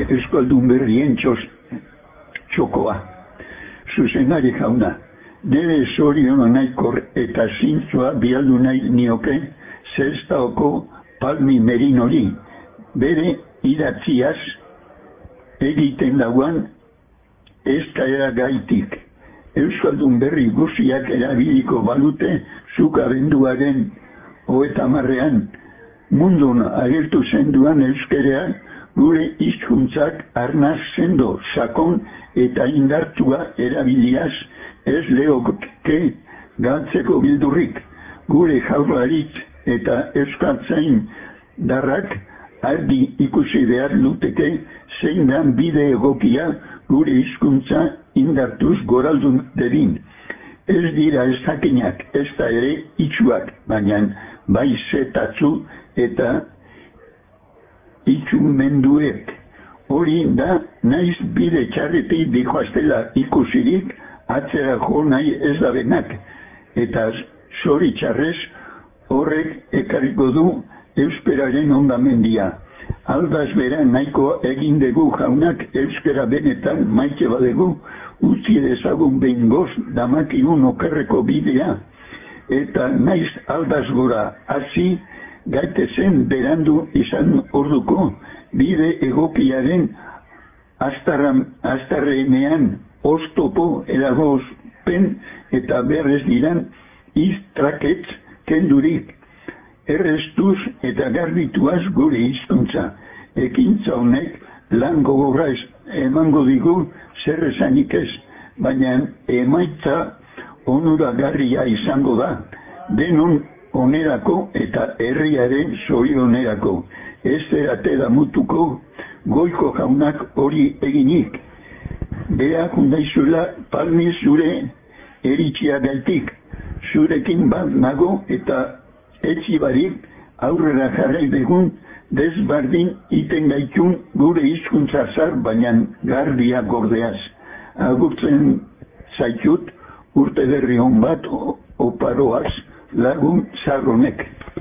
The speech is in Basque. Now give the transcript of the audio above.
euskaldun berrien txokoa. Zuzendari jauna, nire zorion naikor eta zintzua bialdu nahi nioke Sestaoko Palmi Merinori, bere idatziaz egiten dauan eskaera gaitik. Euskaldun berri guziak erabiliko balute zuk abenduaren 30ean mundun agertu zenduan euskerea gure hizkuntzak arnaz sendo, sakon eta indartua erabiliaz ez leoke galtzeko bildurrik. Gure jaurlaritz eta euskaltzain darrak argi ikusi behar luteke zein dan bide egokia gure hizkuntza indartuz goraldun dedin. Ez dira ezakinak, ez da ere itxuak, baina bai zetatzu eta itxumenduek. Hori da naiz bide txarretik dihoaztela ikusirik atzera jo nahi ez da benak. Eta zoritxarrez horrek ekarriko du euskeraren ondamendia. Aldaz bera nahiko egin dugu jaunak euskera benetan maite badegu, utzi dezagun behingoz damakigun okerreko bidea. Eta naiz aldaz gora hasi gaitezen berandu izan orduko bide egokiaren astarrenean oztopo eragozpen eta berrez diran iztraketz kendurik. Errestuz eta garbituaz gure hizkuntza. Ekintza honek lan gogorra emango digu zer esanik ez, baina emaitza onuragarria izango da, denon onerako eta herriaren zorionerako. Ez zerate damutuko goiko jaunak hori eginik. Beak undaizuela Palmi zure eritxia gaitik. Zurekin bat nago eta etxibarik aurrera jarrai begun desbardin iten gaitun gure hizkuntza zar baina gardia gordeaz. Agurtzen zaitut urte berri hon bat oparoaz lagun zarronek.